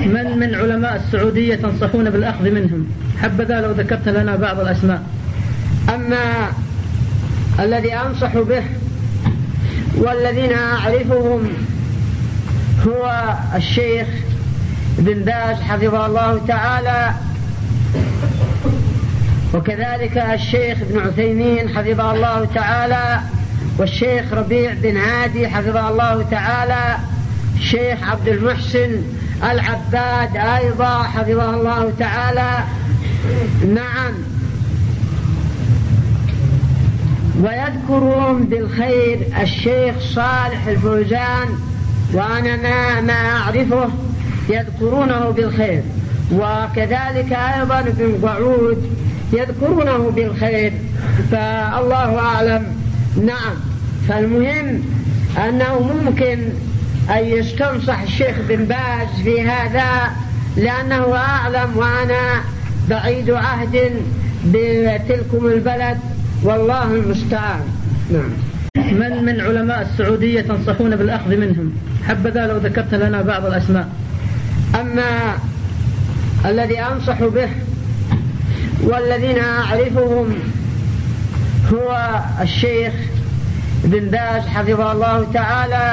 من علماء السعودية تنصحون بالأخذ منهم؟ حبذا لو ذكرت لنا بعض الأسماء. أما الذي أنصح به والذين أعرفهم هو الشيخ ابن باز حفظه الله تعالى، وكذلك الشيخ ابن عثيمين حفظه الله تعالى، والشيخ ربيع بن هادي حفظه الله تعالى، الشيخ عبد المحسن العباد أيضا حفظه الله تعالى. نعم، ويذكرون بالخير الشيخ صالح الفوزان، وأنا ما أعرفه يذكرونه بالخير، وكذلك أيضا ابن قعود يذكرونه بالخير، فالله أعلم. نعم، فالمهم أنه ممكن أن يستنصح الشيخ بن باز في هذا، لأنه أعلم وأنا بعيد عهد بتلكم البلد، والله المستعان. نعم. من علماء السعودية تنصحون بالأخذ منهم؟ حبذا لو ذكرت لنا بعض الأسماء. أما الذي أنصح به والذين أعرفهم هو الشيخ ابن باز حفظه الله تعالى،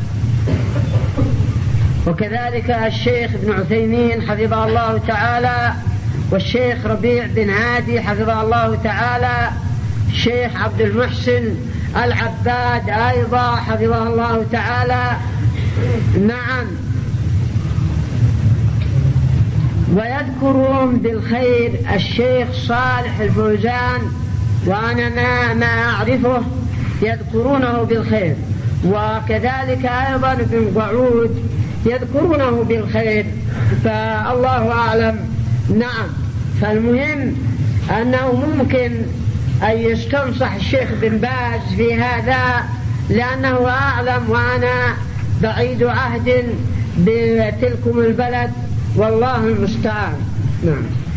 وكذلك الشيخ ابن عثيمين حفظه الله تعالى، والشيخ ربيع بن هادي حفظه الله تعالى، الشيخ عبد المحسن العباد أيضا حفظه الله تعالى. نعم، ويذكرون بالخير الشيخ صالح الفوزان، وأنا ما أعرفه يذكرونه بالخير، وكذلك أيضا ابن قعود يذكرونه بالخير، فالله أعلم. نعم، فالمهم أنه ممكن أن يستنصح الشيخ بن باز في هذا، لأنه أعلم وأنا بعيد عهد بتلكم البلد، والله المستعان. نعم.